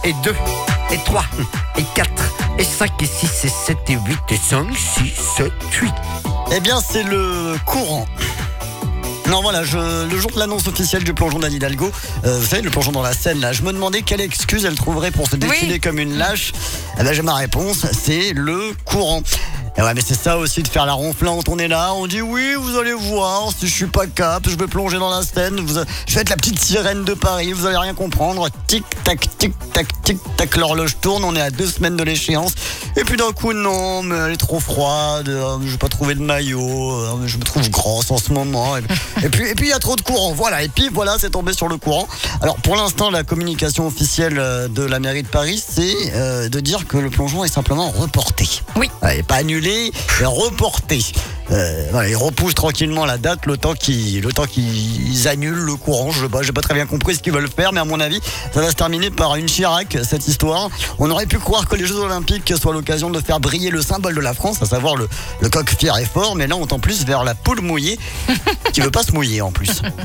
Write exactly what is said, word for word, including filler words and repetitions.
et deux, et trois, et quatre, et cinq, et six, et sept, et huit, et cinq, six, sept, huit. Eh bien, c'est le courant. Non, voilà, je, le jour de l'annonce officielle du plongeon d'Anne Hidalgo, euh, vous savez, le plongeon dans la Seine, là, je me demandais quelle excuse elle trouverait pour se défiler Oui. comme une lâche. Eh ben, j'ai ma réponse, c'est le courant. Et ouais, mais c'est ça aussi de faire la ronflante. On est là, on dit oui, vous allez voir, si je suis pas cap, je vais plonger dans la Seine, vous, je vais être la petite sirène de Paris, vous allez rien comprendre. Tic tac, tic tac, tic tac, l'horloge tourne, on est à deux semaines de l'échéance. Et puis d'un coup, non, mais elle est trop froide, euh, je vais pas trouver de maillot, euh, je me trouve grosse en ce moment. Et, et puis, et puis il y a trop de courant, voilà. Et puis voilà, c'est tombé sur le courant. Alors pour l'instant, la communication officielle de la mairie de Paris, c'est euh, de dire que le plongeon est simplement reporté. Oui. Ouais, pas annulé, mais reporté. Euh, voilà, ils repoussent tranquillement la date, le temps qu'ils, le temps qu'ils annulent le courant. Je sais pas, j'ai pas très bien compris ce qu'ils veulent faire, mais à mon avis, ça va se terminer par une Chirac, cette histoire. On aurait pu croire que les Jeux Olympiques soient l'occasion de faire briller le symbole de la France, à savoir le, le coq fier et fort, mais là on tend plus vers la poule mouillée, qui veut pas se mouiller en plus.